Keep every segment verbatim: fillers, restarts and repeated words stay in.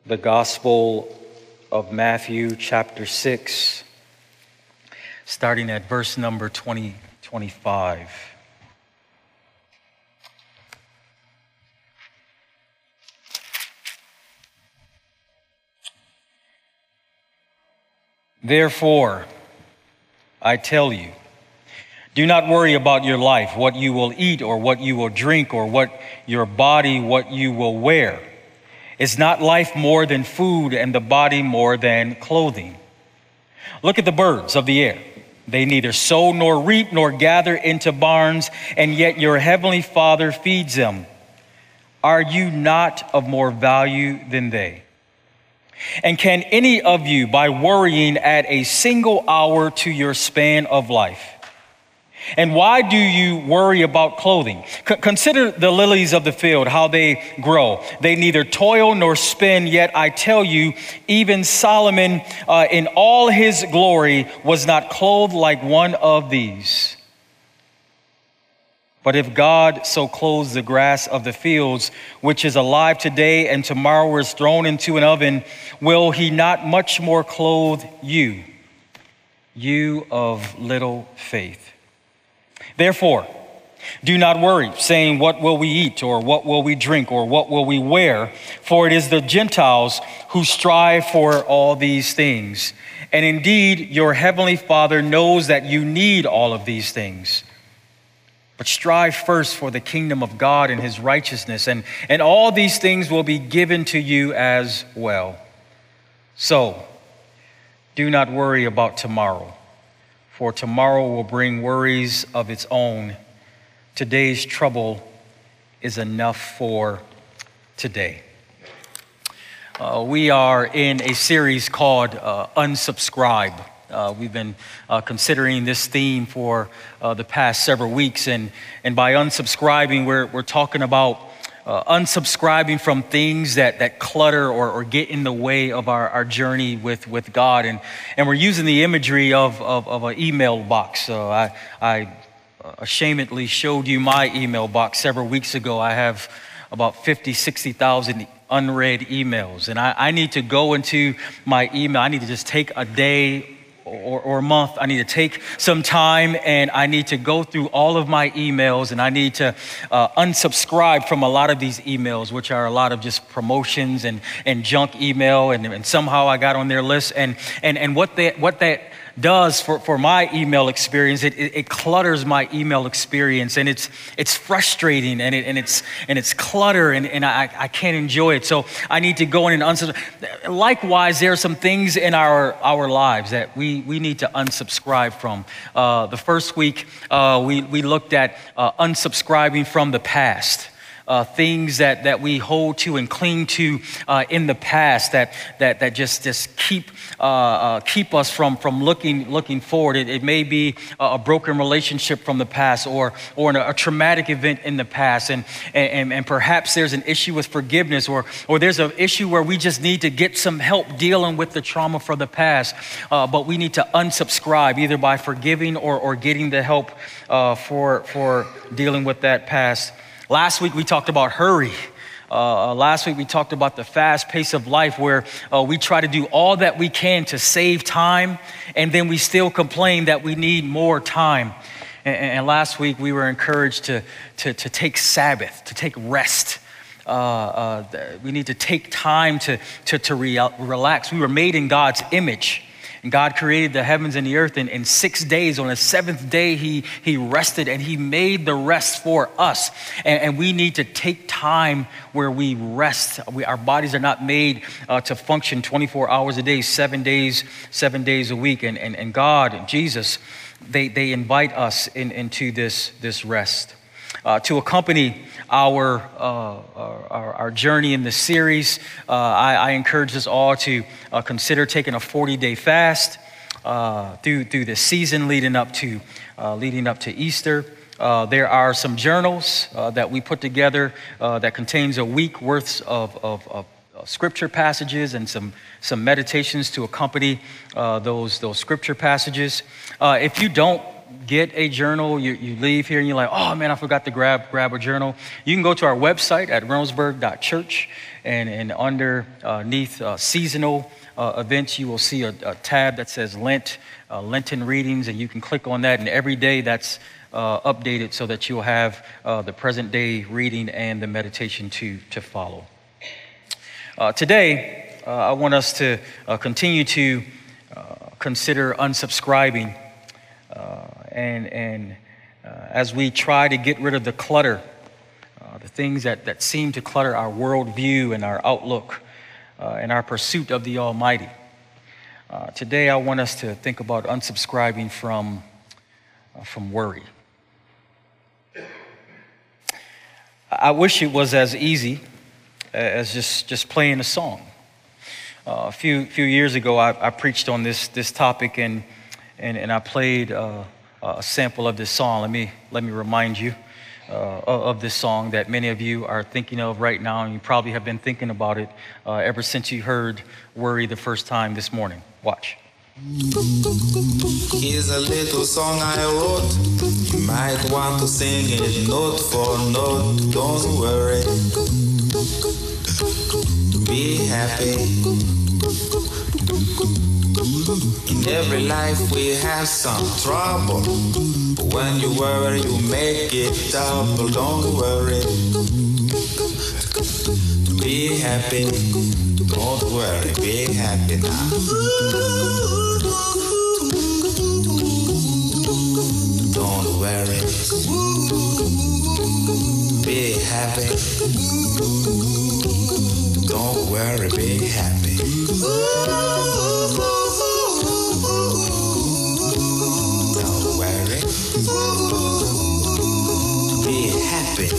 the Gospel of Matthew, chapter six, starting at verse number twenty, twenty-five. Therefore, I tell you, do not worry about your life, what you will eat or what you will drink, or what your body, what you will wear. Is not life more than food, and the body more than clothing? Look at the birds of the air. They neither sow nor reap nor gather into barns, and yet your heavenly Father feeds them. Are you not of more value than they? And can any of you, by worrying, add a single hour to your span of life? And why do you worry about clothing? C- consider the lilies of the field, how they grow. They neither toil nor spin, yet I tell you, even Solomon uh, in all his glory was not clothed like one of these. But if God so clothes the grass of the fields, which is alive today and tomorrow is thrown into an oven, will he not much more clothe you, you of little faith? Therefore, do not worry, saying, what will we eat, or what will we drink, or what will we wear? For it is the Gentiles who strive for all these things. And indeed, your heavenly Father knows that you need all of these things. But strive first for the kingdom of God and his righteousness, and, and all these things will be given to you as well. So, do not worry about tomorrow, for tomorrow will bring worries of its own. Today's trouble is enough for today. Uh, we are in a series called uh, Unsubscribe. Uh, we've been uh, considering this theme for uh, the past several weeks, and, and by unsubscribing, we're, we're talking about uh, unsubscribing from things that, that clutter or, or get in the way of our, our journey with, with God. And, and we're using the imagery of, of, of an email box. So I, I ashamedly showed you my email box several weeks ago. I have about fifty, sixty thousand unread emails, and I, I need to go into my email. I need to just take a day Or, or a month. I need to take some time, and I need to go through all of my emails, and I need to uh, unsubscribe from a lot of these emails, which are a lot of just promotions and, and junk email, and, and somehow I got on their list. And and and what that what that does for, for my email experience, it, it, it clutters my email experience, and it's it's frustrating, and it and it's and it's clutter, and, and I, I can't enjoy it. So I need to go in and unsubscribe. Likewise, there are some things in our our lives that we we need to unsubscribe from. Uh, the first week, uh, we we looked at uh, unsubscribing from the past. Uh, things that, that we hold to and cling to uh, in the past that that that just just keep uh, uh, keep us from from looking looking forward. It, it may be a broken relationship from the past, or or a, a traumatic event in the past, and, and and perhaps there's an issue with forgiveness, or or there's an issue where we just need to get some help dealing with the trauma from the past. Uh, but we need to unsubscribe either by forgiving or or getting the help uh, for for dealing with that past. Last week, we talked about hurry. Uh, last week, we talked about the fast pace of life, where uh, we try to do all that we can to save time, and then we still complain that we need more time. And, and last week, we were encouraged to, to, to take Sabbath, to take rest. Uh, uh, we need to take time to, to, to re- relax. We were made in God's image. And God created the heavens and the earth in, in six days. On the seventh day, he, he rested, and he made the rest for us. And, and we need to take time where we rest. We, our bodies are not made uh, to function twenty-four hours a day, seven days, seven days a week. And, and, and God and Jesus, they, they invite us in, into this, this rest. Uh, to accompany our, uh, our our journey in this series, uh, I, I encourage us all to uh, consider taking a forty-day fast uh, through through the season leading up to uh, leading up to Easter. Uh, there are some journals uh, that we put together uh, that contains a week worth of, of, of scripture passages and some some meditations to accompany uh, those those scripture passages. Uh, if you don't get a journal, you, you leave here and you're like, oh man, I forgot to grab grab a journal. You can go to our website at reynoldsburg dot church, and, and underneath uh, seasonal uh, events, you will see a, a tab that says Lent, uh, Lenten readings, and you can click on that, and every day that's uh, updated so that you'll have uh, the present day reading and the meditation to, to follow. Uh, today, uh, I want us to uh, continue to uh, consider unsubscribing, uh, and, and uh, as we try to get rid of the clutter, uh, the things that, that seem to clutter our worldview and our outlook uh, and our pursuit of the Almighty. Uh, today, I want us to think about unsubscribing from, uh, from worry. I wish it was as easy as just, just playing a song. Uh, a few few years ago, I, I preached on this this topic, and and, and I played uh, a sample of this song. Let me let me remind you uh, of this song that many of you are thinking of right now, and you probably have been thinking about it uh, ever since you heard "Worry" the first time this morning. Watch. Here's a little song I wrote. You might want to sing it note for note. Don't worry. Be happy. In every life we have some trouble, but when you worry you make it double. Don't worry. Be happy. Don't worry. Be happy now. Don't worry. Be happy. Don't worry, be happy. Don't worry. Be happy.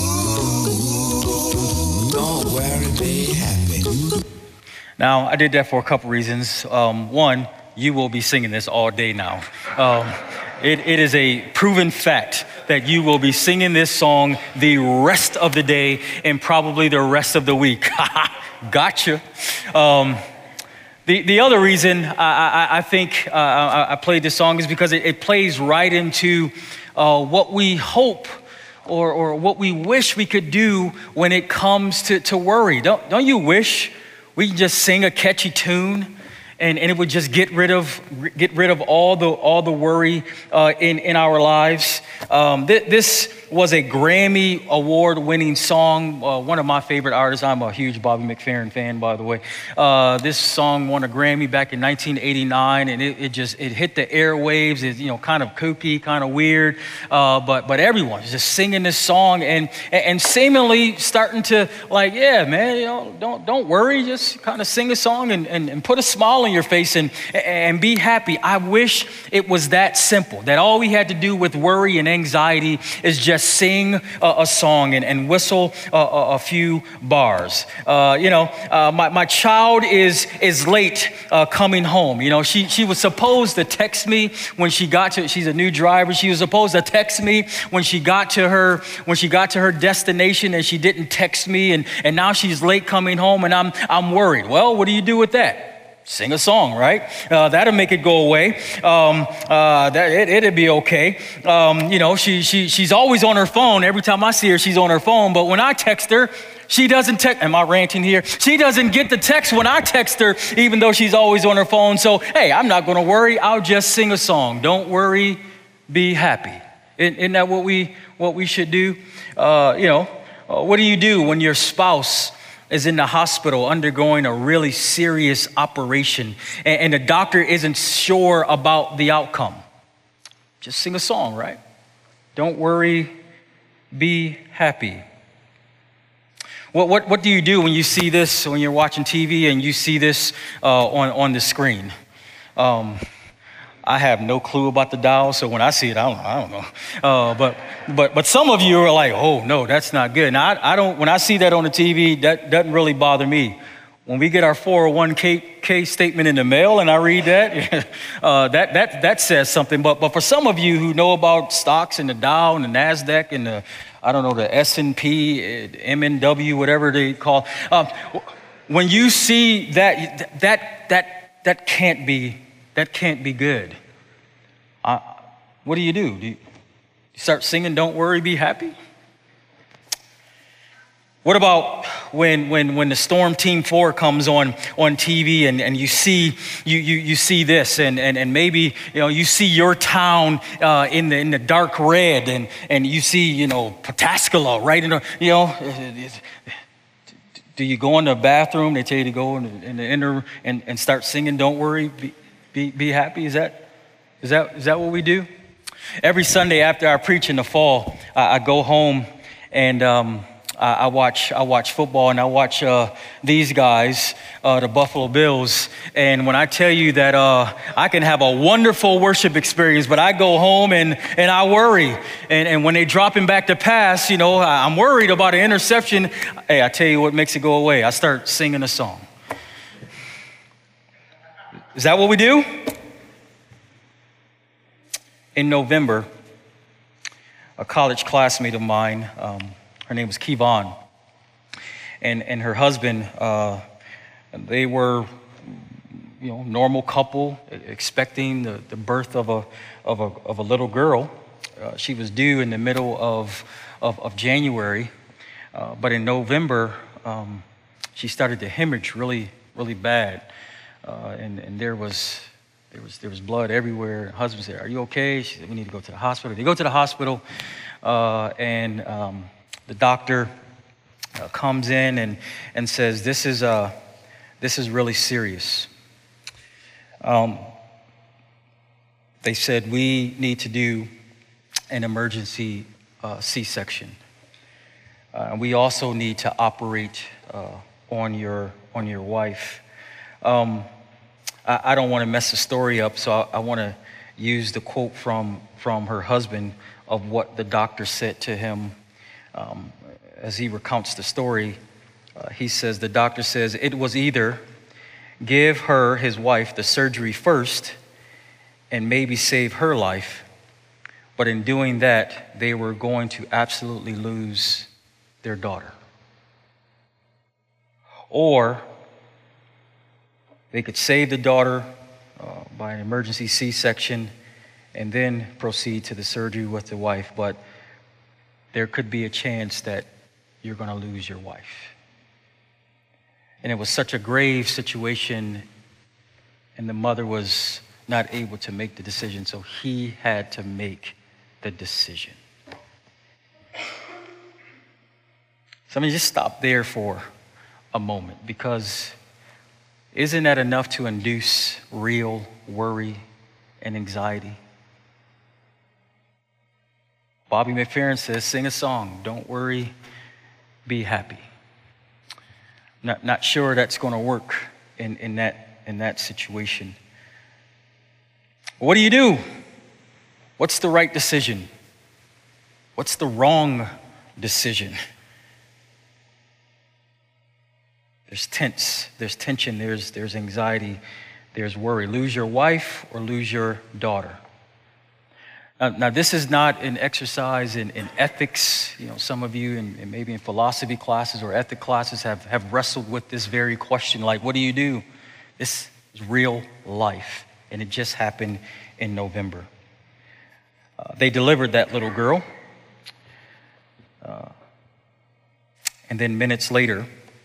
Don't worry, be happy. Now, I did that for a couple reasons. Um, one, you will be singing this all day now. Um, it, it is a proven fact that you will be singing this song the rest of the day and probably the rest of the week. Gotcha. Um, the, the other reason I, I, I think uh, I, I played this song is because it, it plays right into uh, what we hope or, or what we wish we could do when it comes to, to worry. Don't, don't you wish we could just sing a catchy tune and, and it would just get rid of get rid of all the all the worry uh, in, in our lives? Um, th- this was a Grammy award-winning song. Uh, one of my favorite artists. I'm a huge Bobby McFerrin fan, by the way. Uh, this song won a Grammy back in nineteen eighty-nine, and it, it just it hit the airwaves. It's, you know, kind of kooky, kind of weird, uh, but but everyone's just singing this song and and seemingly starting to like, yeah, man, you know, don't don't worry, just kind of sing a song and, and, and put a smile on your face and and be happy. I wish it was that simple. That all we had to do with worry and anxiety is just sing a, a song and, and whistle a, a, a few bars. Uh, you know, uh, my, my child is is late uh, coming home. You know, she she was supposed to text me when she got to, she's a new driver. She was supposed to text me when she got to her, when she got to her destination, and she didn't text me, and, and now she's late coming home, and I'm I'm worried. Well, what do you do with that? Sing a song, right? Uh, that'll make it go away. Um, uh, that it, it'll be okay. Um, you know, she she she's always on her phone. Every time I see her, she's on her phone. But when I text her, she doesn't text. Am I ranting here? She doesn't get the text when I text her, even though she's always on her phone. So hey, I'm not going to worry. I'll just sing a song. Don't worry, be happy. Isn't, isn't that what we what we should do? Uh, you know, uh, what do you do when your spouse is in the hospital undergoing a really serious operation and, and the doctor isn't sure about the outcome? Just sing a song, right? Don't worry, be happy. What, what, what do you do when you see this, when you're watching T V and you see this uh, on, on the screen? Um, I have no clue about the dial, so when I see it, I don't, I don't know. Uh, but but but some of you are like, oh no, that's not good. Now I, I don't. When I see that on the T V, that doesn't really bother me. When we get our four oh one k statement in the mail and I read that, uh, that that that says something. But but for some of you who know about stocks and the Dow and the Nasdaq and the, I don't know, the S and P, M N W, whatever they call, uh, when you see that that that that can't be. That can't be good. I, what do you do? Do you start singing Don't Worry, Be Happy? What about when when when the Storm Team four comes on on T V and, and you see you you you see this and, and and maybe you know you see your town uh, in the in the dark red and and you see you know Pataskala right in the you know do you go in the bathroom? They tell you to go in the, in the inner and, and start singing Don't Worry, be, be be happy. Is that is that is that what we do? Every Sunday after I preach in the fall, I, I go home and. Um, I watch I watch football and I watch uh, these guys, uh, the Buffalo Bills. And when I tell you that uh, I can have a wonderful worship experience, but I go home and, and I worry. And, and when they drop him back to pass, you know, I'm worried about an interception. Hey, I tell you what makes it go away. I start singing a song. Is that what we do? In November, a college classmate of mine, um, her name was Kevon, and and her husband. Uh, they were, you know, normal couple expecting the, the birth of a of a of a little girl. Uh, she was due in the middle of of, of January, uh, but in November um, she started to hemorrhage really really bad, uh, and and there was. There was there was blood everywhere. Her husband said, "Are you okay?" She said, "We need to go to the hospital." They go to the hospital, uh, and um, the doctor uh, comes in and and says, "This is uh this is really serious." Um, they said we need to do an emergency uh, C-section. Uh, we also need to operate uh, on your on your wife. Um, I don't want to mess the story up, so I, I want to use the quote from, from her husband of what the doctor said to him um, as he recounts the story. Uh, he says, the doctor says, it was either give her, his wife, the surgery first and maybe save her life, but in doing that, they were going to absolutely lose their daughter. Or they could save the daughter uh, by an emergency C-section and then proceed to the surgery with the wife. But there could be a chance that you're going to lose your wife. And it was such a grave situation, and the mother was not able to make the decision, so he had to make the decision. So let me just stop there for a moment, because isn't that enough to induce real worry and anxiety? Bobby McFerrin says, sing a song, don't worry, be happy. Not, not sure that's going to work in, in, that, in that situation. What do you do? What's the right decision? What's the wrong decision? There's tense, there's tension, there's, there's anxiety, there's worry. Lose your wife or lose your daughter. Now, now this is not an exercise in, in ethics. You know, some of you, in, in maybe in philosophy classes or ethic classes, have, have wrestled with this very question, like, what do you do? This is real life, and it just happened in November. Uh, they delivered that little girl, uh, and then minutes later,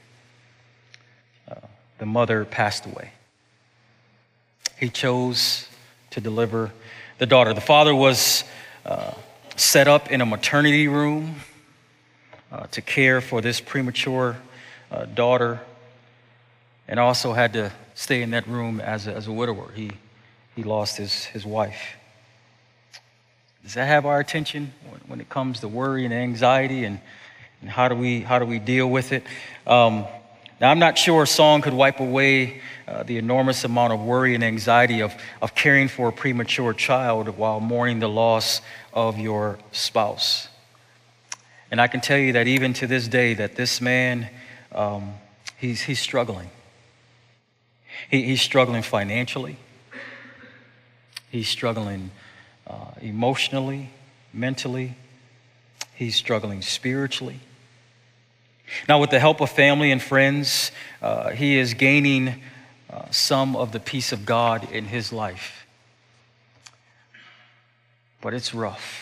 the mother passed away. He chose to deliver the daughter. The father was uh, set up in a maternity room uh, to care for this premature uh, daughter, and also had to stay in that room as a, as a widower. He, he lost his, his wife. Does that have our attention when, when it comes to worry and anxiety, and, and how do we how do we deal with it? Um, Now, I'm not sure a song could wipe away uh, the enormous amount of worry and anxiety of, of caring for a premature child while mourning the loss of your spouse. And I can tell you that even to this day, that this man, um, he's, he's struggling. He, he's struggling financially. He's struggling uh, emotionally, mentally. He's struggling spiritually. Now, with the help of family and friends, uh, he is gaining uh, some of the peace of God in his life. but it's rough.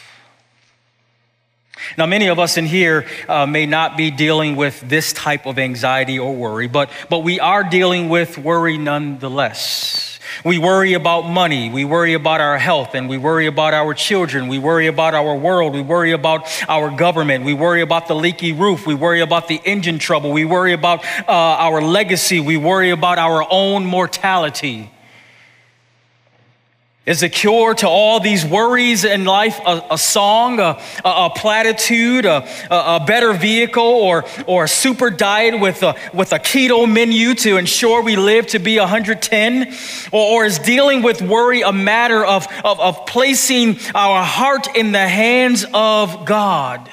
Now, many of us in here uh, may not be dealing with this type of anxiety or worry, but, but we are dealing with worry nonetheless. We worry about money, we worry about our health, and we worry about our children, we worry about our world, we worry about our government, we worry about the leaky roof, we worry about the engine trouble, we worry about uh, our legacy, we worry about our own mortality. Is the cure to all these worries in life a, a song, a, a, a platitude, a, a better vehicle, or, or a super diet with a, with a keto menu to ensure we live to be one hundred ten? Or, or is dealing with worry a matter of, of, of placing our heart in the hands of God?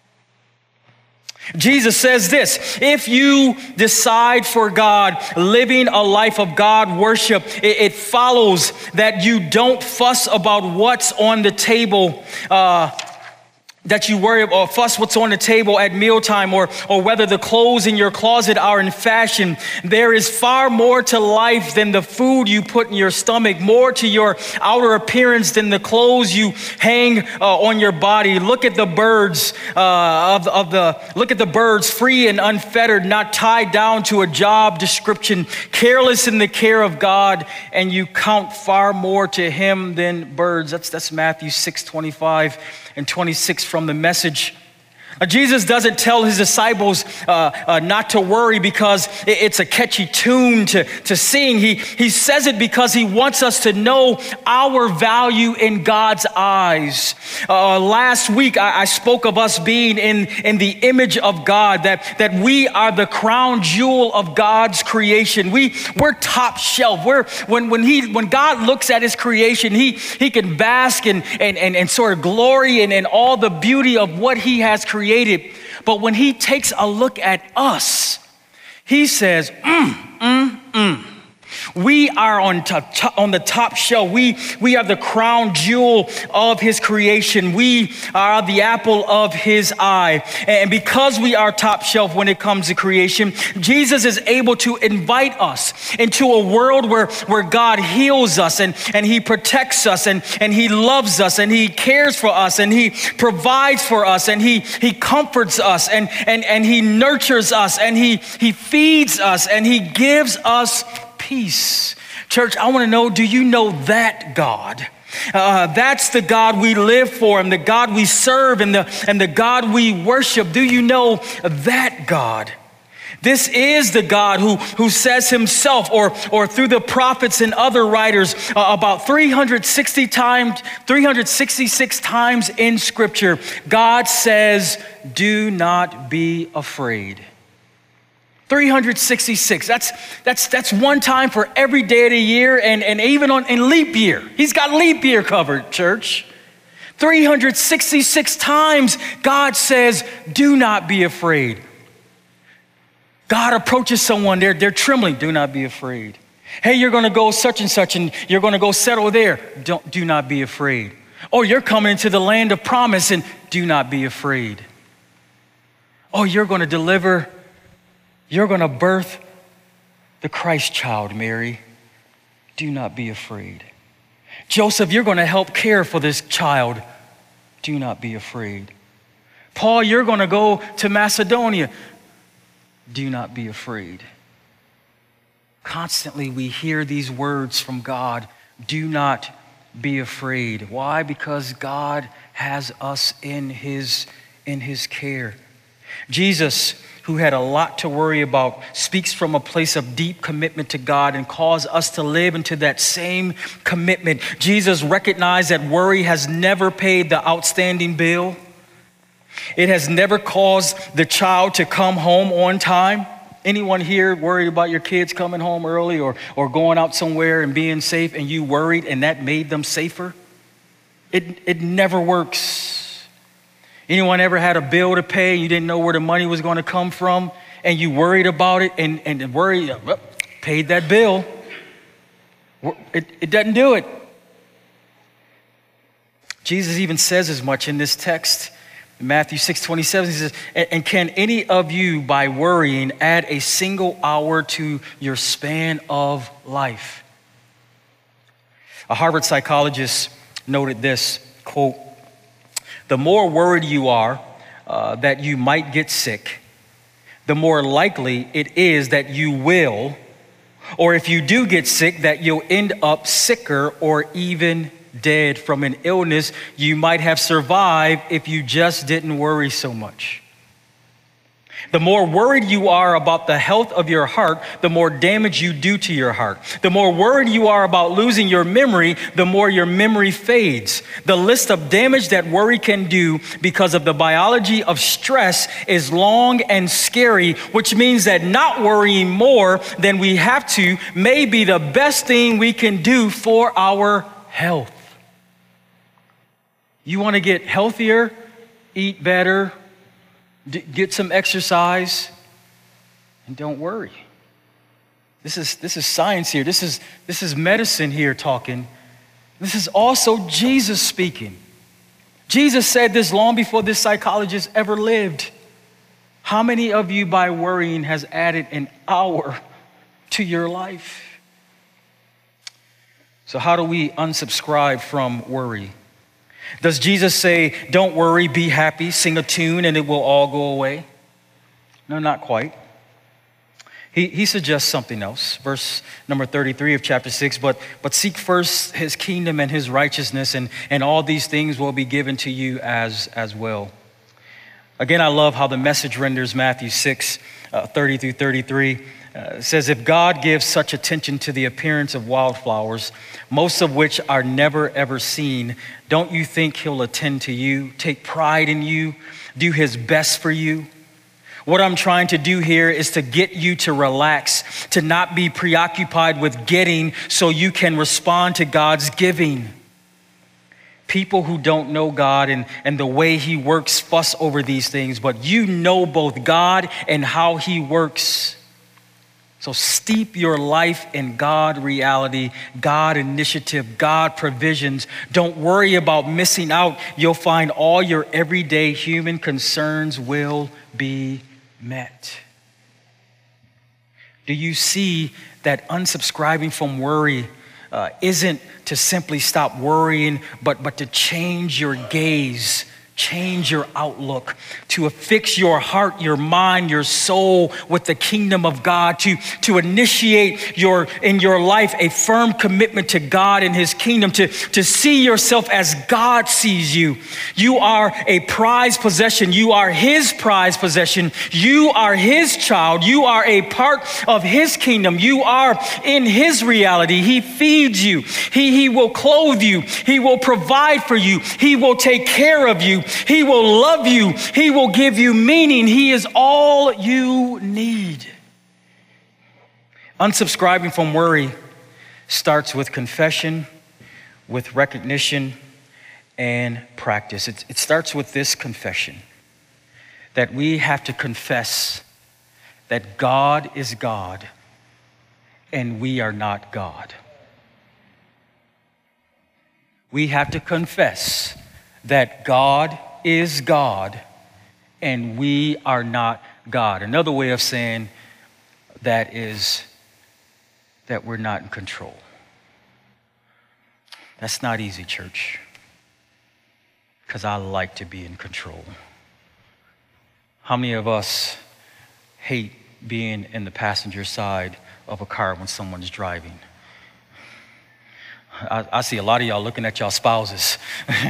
Jesus says this: if you decide for God, living a life of God worship, it, it follows that you don't fuss about what's on the table, uh, that you worry or fuss what's on the table at mealtime, or, or whether the clothes in your closet are in fashion. There is far more to life than the food you put in your stomach, more to your outer appearance than the clothes you hang uh, on your body. Look at the birds uh, of, of the, look at the birds, free and unfettered, not tied down to a job description, careless in the care of God, and you count far more to him than birds. That's, that's Matthew six twenty-five and twenty-six from the Message. Now, Jesus doesn't tell his disciples uh, uh, not to worry because it's a catchy tune to, to sing. He, he says it because he wants us to know our value in God's eyes. Uh, last week, I, I spoke of us being in, in the image of God, that, that we are the crown jewel of God's creation. We, we're top shelf. We're, when, when, he, when God looks at his creation, he, he can bask and, and, and, and sort of glory in, in all the beauty of what he has created. But when he takes a look at us, he says, mm, mm, mm. We are on, top, on the top shelf. We, we are the crown jewel of his creation. We are the apple of his eye. And because we are top shelf when it comes to creation, Jesus is able to invite us into a world where, where God heals us, and, and he protects us, and, and he loves us, and he cares for us, and he provides for us, and he, he comforts us, and, and, and he nurtures us, and he, he feeds us, and he gives us peace. Church, I want to know, do you know that God? Uh, that's the God we live for, and the God we serve, and the, and the God we worship. Do you know that God? This is the God who, who says himself, or, or through the prophets and other writers, uh, about three hundred sixty times, three hundred sixty-six times in Scripture, God says, do not be afraid. three hundred sixty-six. That's, that's, that's one time for every day of the year, and, and even on in leap year. He's got leap year covered, church. three hundred sixty-six times God says, do not be afraid. God approaches someone, they're, they're trembling, do not be afraid. Hey, you're gonna go such and such, and you're gonna go settle there. Don't, do not be afraid. Oh, you're coming into the land of promise, and do not be afraid. Oh, you're gonna deliver You're going to birth the Christ child, Mary. Do not be afraid. Joseph, you're going to help care for this child. Do not be afraid. Paul, you're going to go to Macedonia. Do not be afraid. Constantly we hear these words from God. Do not be afraid. Why? Because God has us in his, in his care. Jesus, who had a lot to worry about, speaks from a place of deep commitment to God and calls us to live into that same commitment. Jesus recognized that worry has never paid the outstanding bill. It has never caused the child to come home on time. Anyone here worried about your kids coming home early, or, or going out somewhere and being safe, and you worried and that made them safer? It, it never works. Anyone ever had a bill to pay, you didn't know where the money was going to come from, and you worried about it and, and worried, well, paid that bill? It, it doesn't do it. Jesus even says as much in this text. In Matthew six twenty-seven, he says, and can any of you, by worrying, add a single hour to your span of life? A Harvard psychologist noted this, quote, "The more worried you are uh, that you might get sick, the more likely it is that you will, or if you do get sick, that you'll end up sicker or even dead from an illness you might have survived if you just didn't worry so much. The more worried you are about the health of your heart, the more damage you do to your heart. The more worried you are about losing your memory, the more your memory fades. The list of damage that worry can do because of the biology of stress is long and scary, which means that not worrying more than we have to may be the best thing we can do for our health." You want to get healthier, eat better, D- get some exercise, and don't worry. This is, this is science here. This is, this is medicine here talking. This is also Jesus speaking. Jesus said this long before this psychologist ever lived. How many of you, by worrying, has added an hour to your life? So how do we unsubscribe from worry? Does Jesus say, don't worry, be happy, sing a tune, and it will all go away? No, not quite. He, he suggests something else. Verse number thirty-three of chapter six, but, but seek first his kingdom and his righteousness, and, and all these things will be given to you as, as well. Again, I love how the Message renders Matthew six, uh, thirty through thirty-three. Uh, it says, if God gives such attention to the appearance of wildflowers, most of which are never ever seen, don't you think he'll attend to you, take pride in you, do his best for you? What I'm trying to do here is to get you to relax, to not be preoccupied with getting so you can respond to God's giving. People who don't know God and, and the way he works fuss over these things, but you know both God and how he works. So steep your life in God reality, God initiative, God provisions. Don't worry about missing out. You'll find all your everyday human concerns will be met. Do you see that unsubscribing from worry uh, isn't to simply stop worrying, but, but to change your gaze, change your outlook, to affix your heart, your mind, your soul with the kingdom of God, to, to initiate your in your life a firm commitment to God and his kingdom, to, to see yourself as God sees you. You are a prized possession. You are his prized possession. You are his child. You are a part of his kingdom. You are in his reality. He feeds you. He, he will clothe you. He will provide for you. He will take care of you. He will love you. He will give you meaning. He is all you need. Unsubscribing from worry starts with confession, with recognition, and practice. It, it starts with this confession, that we have to confess that God is God and we are not God. We have to confess that God is God and we are not God. Another way of saying that is that we're not in control. That's not easy, church, because I like to be in control. How many of us hate being in the passenger side of a car when someone's driving? I, I see a lot of y'all looking at y'all spouses.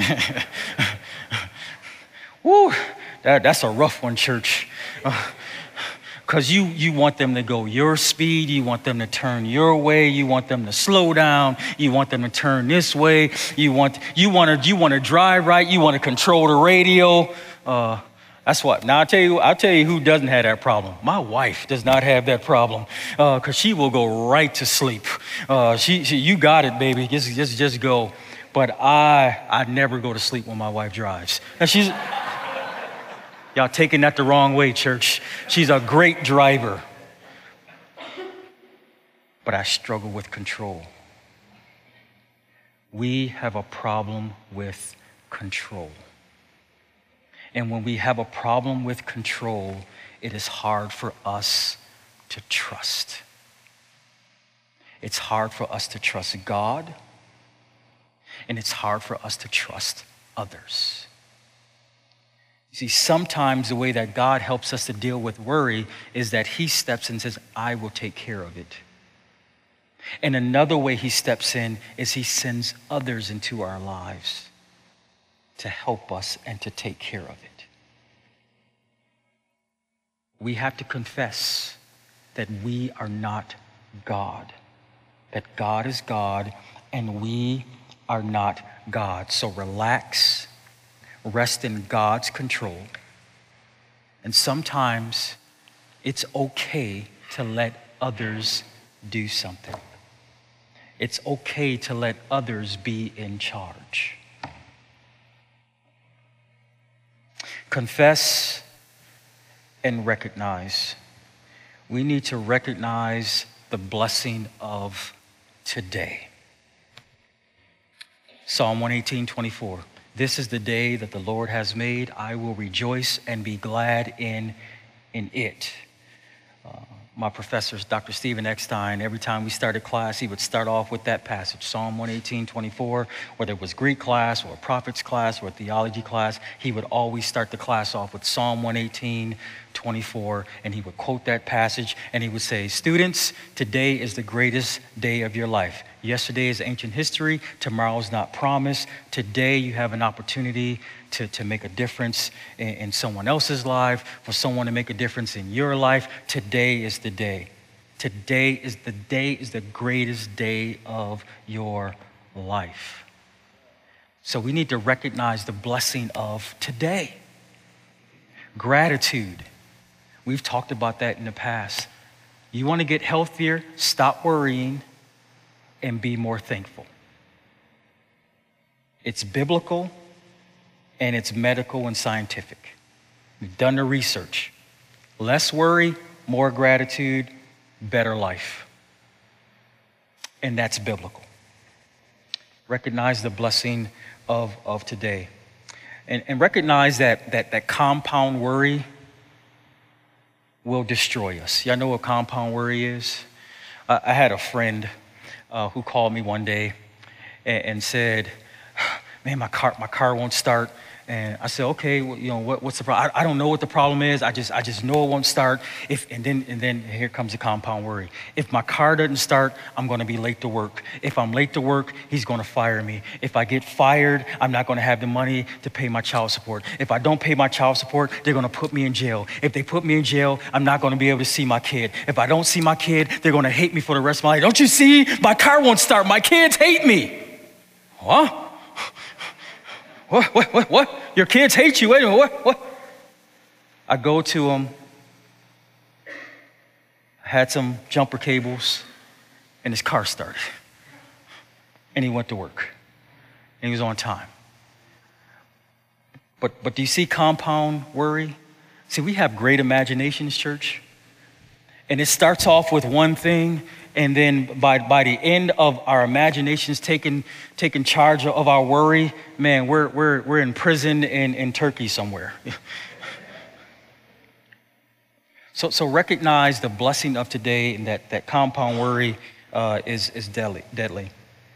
Woo, that, that's a rough one, church. Because uh, you, you want them to go your speed. You want them to turn your way. You want them to slow down. You want them to turn this way. You want you want to you want to drive right. You want to control the radio. Uh, that's what. Now I'll tell you. I'll tell you who doesn't have that problem. My wife does not have that problem because uh, she will go right to sleep. Uh, she, she, you got it, baby. Just just just go. But I I never go to sleep when my wife drives. And she's. Y'all taking that the wrong way, church. She's a great driver. But I struggle with control. We have a problem with control. And when we have a problem with control, it is hard for us to trust. It's hard for us to trust God, and it's hard for us to trust others. See, sometimes the way that God helps us to deal with worry is that he steps in and says, I will take care of it. And another way he steps in is he sends others into our lives to help us and to take care of it. We have to confess that we are not God, that God is God and we are not God. So relax, rest in God's control. And sometimes it's okay to let others do something. It's okay to let others be in charge. Confess and recognize. We need to recognize the blessing of today. Psalm one eighteen, twenty-four. This is the day that the Lord has made. I will rejoice and be glad in, in it. Uh, my professor, Doctor Stephen Eckstein, every time we started class, he would start off with that passage, Psalm one eighteen, twenty-four, whether it was Greek class or a prophet's class or a theology class, he would always start the class off with Psalm one eighteen, twenty-four, and he would quote that passage and he would say, students, today is the greatest day of your life. Yesterday is ancient history. Tomorrow is not promised. Today you have an opportunity to, to make a difference in, in someone else's life, for someone to make a difference in your life. Today is the day. Today is the day is the greatest day of your life. So we need to recognize the blessing of today. Gratitude. We've talked about that in the past. You want to get healthier? Stop worrying and be more thankful. It's biblical and it's medical and scientific. We've done the research. Less worry, more gratitude, better life. And that's biblical. Recognize the blessing of, of today. And, and recognize that, that, that compound worry will destroy us. Y'all know what compound worry is? Uh, I had a friend uh, who called me one day and, and said, man, my car, my car won't start. And I said, okay, well, you know, what, what's the problem? I, I don't know what the problem is. I just, I just know it won't start. If, and then, and then here comes the compound worry. If my car doesn't start, I'm going to be late to work. If I'm late to work, he's going to fire me. If I get fired, I'm not going to have the money to pay my child support. If I don't pay my child support, they're going to put me in jail. If they put me in jail, I'm not going to be able to see my kid. If I don't see my kid, they're going to hate me for the rest of my life. Don't you see? My car won't start. My kids hate me. Huh? What, what, what, what? Your kids hate you. Wait a minute, what, what? I go to him, had some jumper cables, and his car started. And he went to work. And he was on time. But, but do you see compound worry? See, we have great imaginations, church. And it starts off with one thing, and then by, by the end of our imaginations taking, taking charge of our worry, man, we're, we're, we're in prison in, in Turkey somewhere. so, so recognize the blessing of today, and that, that compound worry uh, is, is deadly, deadly.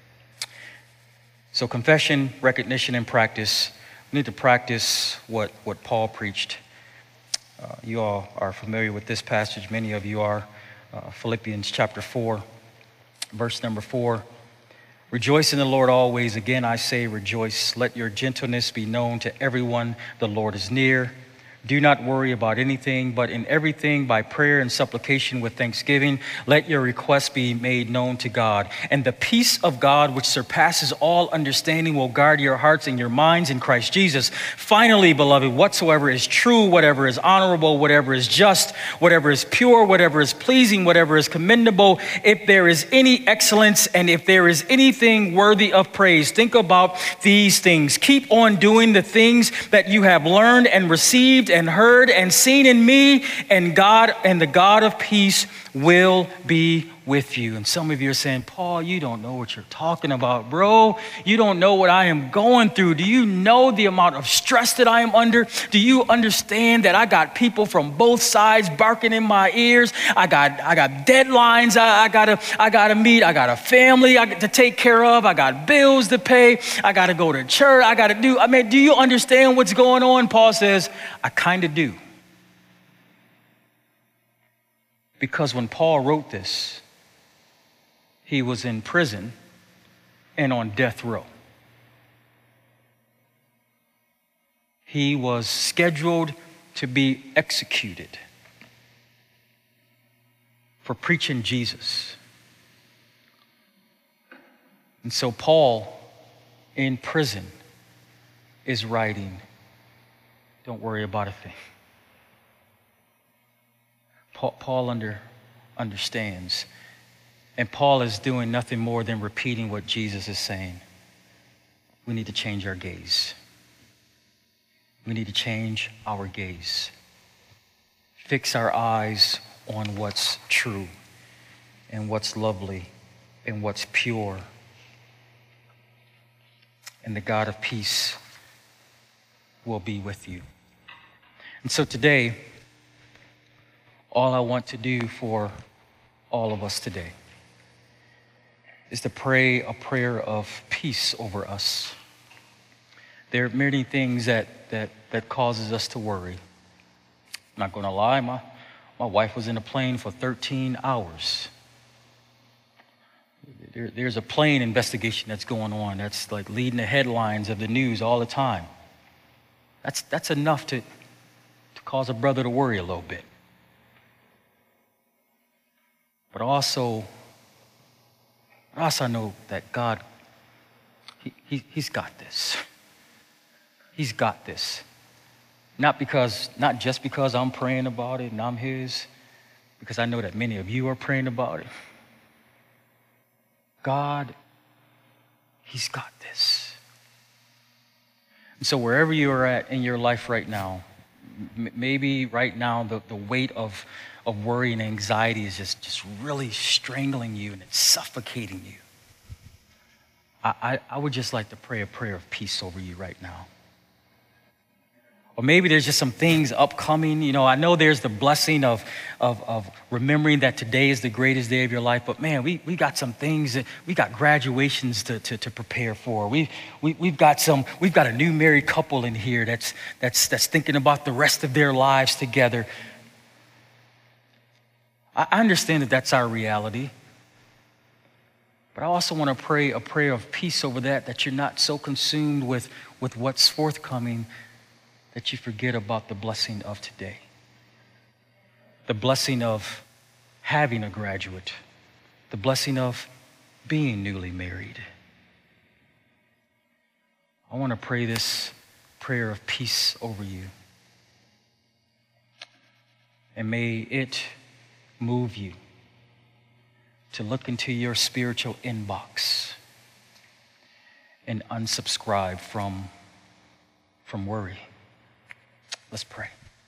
So confession, recognition, and practice. We need to practice what, what Paul preached. Uh, you all are familiar with this passage. Many of you are. Uh, Philippians chapter four, verse number four. Rejoice in the Lord always. Again, I say rejoice. Let your gentleness be known to everyone. The Lord is near. Do not worry about anything, but in everything by prayer and supplication with thanksgiving, let your requests be made known to God. And the peace of God, which surpasses all understanding, will guard your hearts and your minds in Christ Jesus. Finally, beloved, whatsoever is true, whatever is honorable, whatever is just, whatever is pure, whatever is pleasing, whatever is commendable, if there is any excellence and if there is anything worthy of praise, think about these things. Keep on doing the things that you have learned and received and heard and seen in me, and God and the God of peace will be with you. And some of you are saying, Paul, you don't know what you're talking about, bro. You don't know what I am going through. Do you know the amount of stress that I am under? Do you understand that I got people from both sides barking in my ears? I got I got deadlines I, I gotta I gotta meet. I got a family I got to take care of. I got bills to pay. I gotta go to church. I gotta do. I mean, do you understand what's going on? Paul says, I kind of do. Because when Paul wrote this, he was in prison and on death row. He was scheduled to be executed for preaching Jesus. And so Paul, in prison, is writing, don't worry about a thing. Paul, Paul under, understands. And Paul is doing nothing more than repeating what Jesus is saying. We need to change our gaze. We need to change our gaze. Fix our eyes on what's true and what's lovely and what's pure. And the God of peace will be with you. And so today, all I want to do for all of us today is to pray a prayer of peace over us. There are many things that that that causes us to worry. I'm not going to lie, my, my wife was in a plane for thirteen hours. There, there's a plane investigation that's going on that's like leading the headlines of the news all the time. That's that's enough to, to cause a brother to worry a little bit. But also, also I know that God, he, he, He's got this. He's got this. Not because, not just because I'm praying about it and I'm His, because I know that many of you are praying about it. God, He's got this. And so wherever you are at in your life right now, m- maybe right now the, the weight of of worry and anxiety is just, just really strangling you and it's suffocating you. I, I, I would just like to pray a prayer of peace over you right now. Or maybe there's just some things upcoming. You know, I know there's the blessing of, of, of remembering that today is the greatest day of your life, but man, we, we got some things that we got graduations to, to, to prepare for. We, we, we've got some, we've got a new married couple in here that's, that's, that's thinking about the rest of their lives together. I understand that that's our reality, but I also want to pray a prayer of peace over that, that you're not so consumed with, with what's forthcoming that you forget about the blessing of today. The blessing of having a graduate, the blessing of being newly married. I want to pray this prayer of peace over you. And may it move you to look into your spiritual inbox and unsubscribe from, from worry. Let's pray.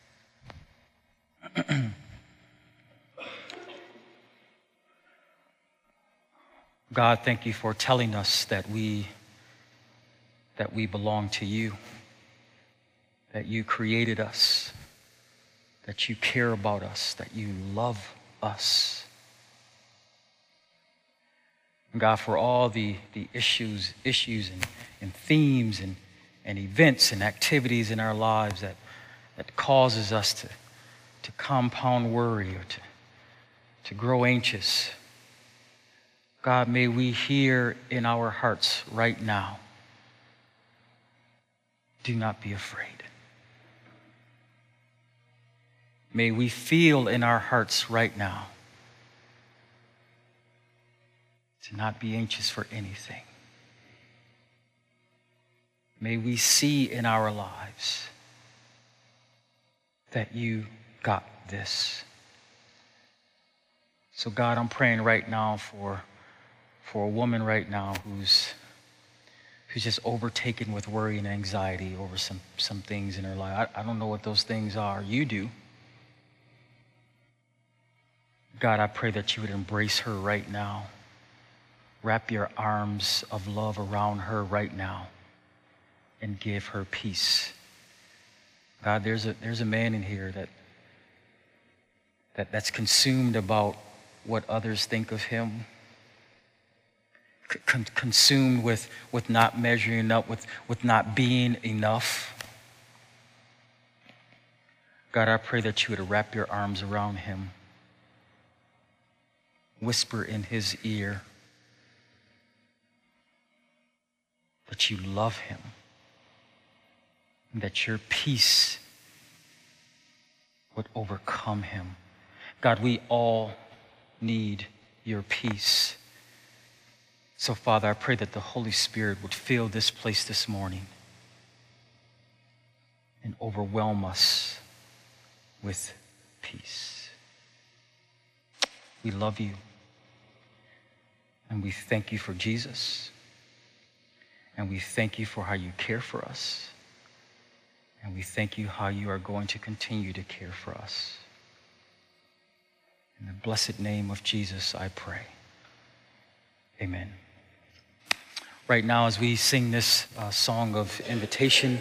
God, thank you for telling us that we that we belong to you, that you created us, that you care about us, that you love us. And God, for all the, the issues, issues and, and themes and, and events and activities in our lives that, that causes us to, to compound worry or to, to grow anxious. God, may we hear in our hearts right now, do not be afraid. May we feel in our hearts right now to not be anxious for anything. May we see in our lives that you got this. So God, I'm praying right now for, for a woman right now who's who's just overtaken with worry and anxiety over some, some things in her life. I, I don't know what those things are. You do. God, I pray that you would embrace her right now. Wrap your arms of love around her right now and give her peace. God, there's a, there's a man in here that, that that's consumed about what others think of him, Con- consumed with, with not measuring up, with, with not being enough. God, I pray that you would wrap your arms around him. Whisper in his ear that you love him, and that your peace would overcome him. God, we all need your peace. So, Father, I pray that the Holy Spirit would fill this place this morning and overwhelm us with peace. We love you, and we thank you for Jesus, and we thank you for how you care for us, and we thank you how you are going to continue to care for us. In the blessed name of Jesus, I pray. Amen. Right now, as we sing this uh, song of invitation,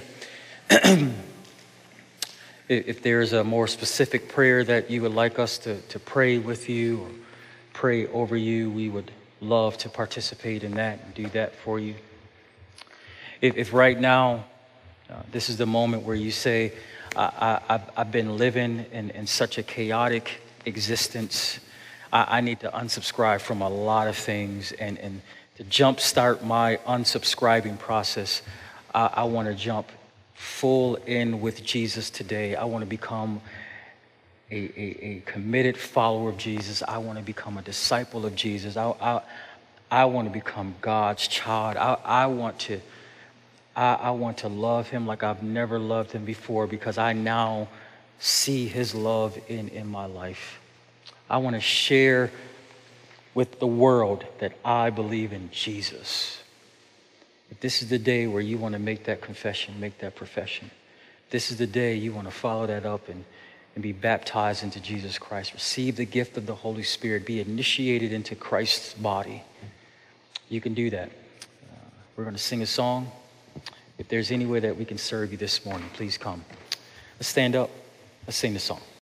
if there's a more specific prayer that you would like us to, to pray with you or pray over you, we would love to participate in that and do that for you. If, if right now, uh, this is the moment where you say, I, I, I've, I've been living in, in such a chaotic existence, I, I need to unsubscribe from a lot of things, and, and to jumpstart my unsubscribing process, I, I want to jump full in with Jesus today. I want to become a, a, a committed follower of Jesus. I want to become a disciple of Jesus. I, I, I want to become God's child. I, I want to I, I want to love him like I've never loved him before, because I now see his love in, in my life. I want to share with the world that I believe in Jesus. If this is the day where you want to make that confession, make that profession, this is the day you want to follow that up and, and be baptized into Jesus Christ, receive the gift of the Holy Spirit, be initiated into Christ's body, you can do that. Uh, we're going to sing a song. If there's any way that we can serve you this morning, please come. Let's stand up. Let's sing the song.